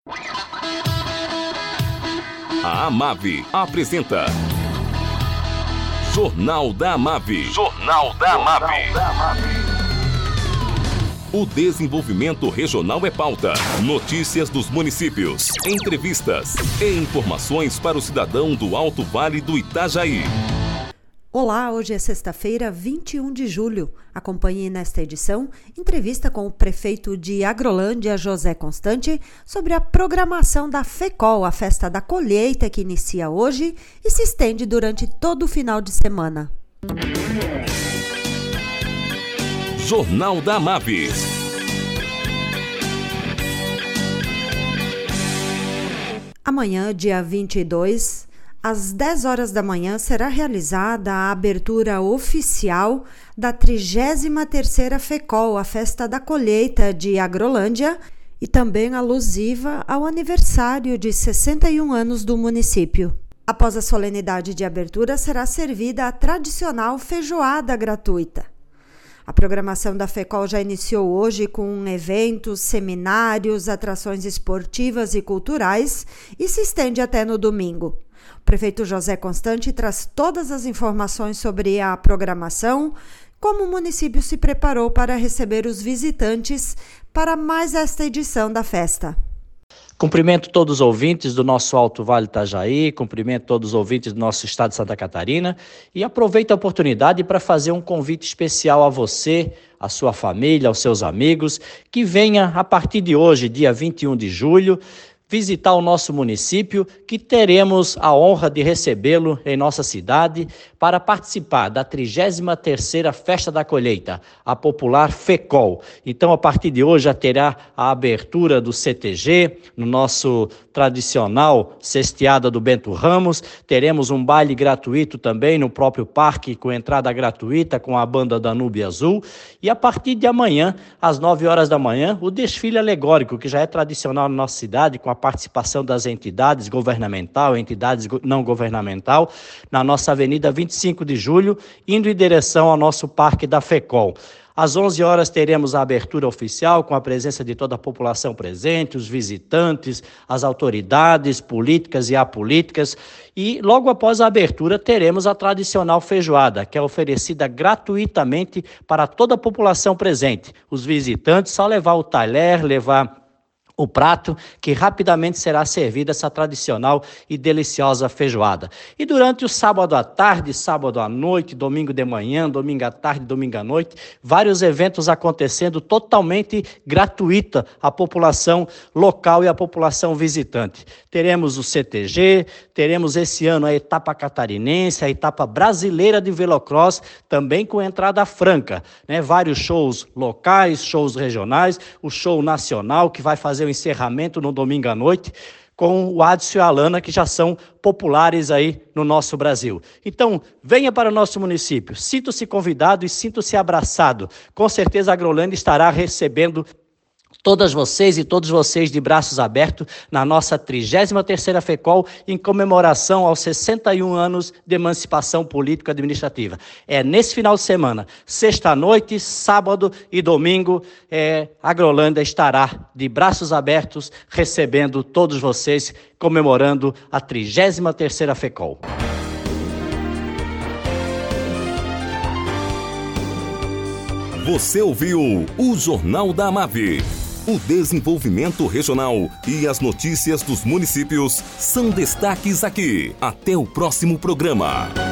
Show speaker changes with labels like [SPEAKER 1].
[SPEAKER 1] A Amave apresenta Jornal da Amave. Jornal da Amave. O desenvolvimento regional é pauta. Notícias dos municípios, entrevistas e informações para o cidadão do Alto Vale do Itajaí.
[SPEAKER 2] Olá, hoje é sexta-feira, 21 de julho. Acompanhe nesta edição entrevista com o prefeito de Agrolândia, José Constante, sobre a programação da FECOL, a festa da colheita que inicia hoje e se estende durante todo o final de semana.
[SPEAKER 1] Jornal da Amave.
[SPEAKER 2] Amanhã, dia 22, às 10 horas da manhã, será realizada a abertura oficial da 33ª FECOL, a Festa da Colheita de Agrolândia, e também alusiva ao aniversário de 61 anos do município. Após a solenidade de abertura, será servida a tradicional feijoada gratuita. A programação da FECOL já iniciou hoje com eventos, seminários, atrações esportivas e culturais e se estende até no domingo. O prefeito José Constante traz todas as informações sobre a programação, como o município se preparou para receber os visitantes para mais esta edição da festa.
[SPEAKER 3] Cumprimento todos os ouvintes do nosso Alto Vale Itajaí, cumprimento todos os ouvintes do nosso estado de Santa Catarina e aproveito a oportunidade para fazer um convite especial a você, a sua família, aos seus amigos, que venha a partir de hoje, dia 21 de julho, visitar o nosso município, que teremos a honra de recebê-lo em nossa cidade para participar da 33ª Festa da Colheita, a popular FECOL. Então, a partir de hoje, já terá a abertura do CTG, no nosso tradicional cesteada do Bento Ramos. Teremos um baile gratuito também no próprio parque, com entrada gratuita com a banda Danúbio Azul. E a partir de amanhã, às 9 horas da manhã, o desfile alegórico, que já é tradicional na nossa cidade, com a participação das entidades governamental, entidades não governamental, na nossa Avenida 25 de Julho, indo em direção ao nosso Parque da FECOL. Às 11 horas teremos a abertura oficial com a presença de toda a população presente, os visitantes, as autoridades políticas e apolíticas. E logo após a abertura teremos a tradicional feijoada, que é oferecida gratuitamente para toda a população presente. Os visitantes só levar o talher, levar o prato, que rapidamente será servida essa tradicional e deliciosa feijoada. E durante o sábado à tarde, sábado à noite, domingo de manhã, domingo à tarde, domingo à noite, vários eventos acontecendo totalmente gratuita à população local e à população visitante. Teremos o CTG, teremos esse ano a etapa catarinense, a etapa brasileira de velocross, também com entrada franca, né? Vários shows locais, shows regionais, o show nacional que vai fazer o encerramento no domingo à noite, com o Adson e a Alana, que já são populares aí no nosso Brasil. Então, venha para o nosso município, sinta-se convidado e sinta-se abraçado. Com certeza a Agrolândia estará recebendo todas vocês e todos vocês de braços abertos na nossa 33ª FECOL em comemoração aos 61 anos de emancipação político-administrativa. É nesse final de semana, sexta-noite, sábado e domingo, a Agrolândia estará de braços abertos recebendo todos vocês, comemorando a 33ª FECOL.
[SPEAKER 1] Você ouviu o Jornal da Amave. O desenvolvimento regional e as notícias dos municípios são destaques aqui. Até o próximo programa.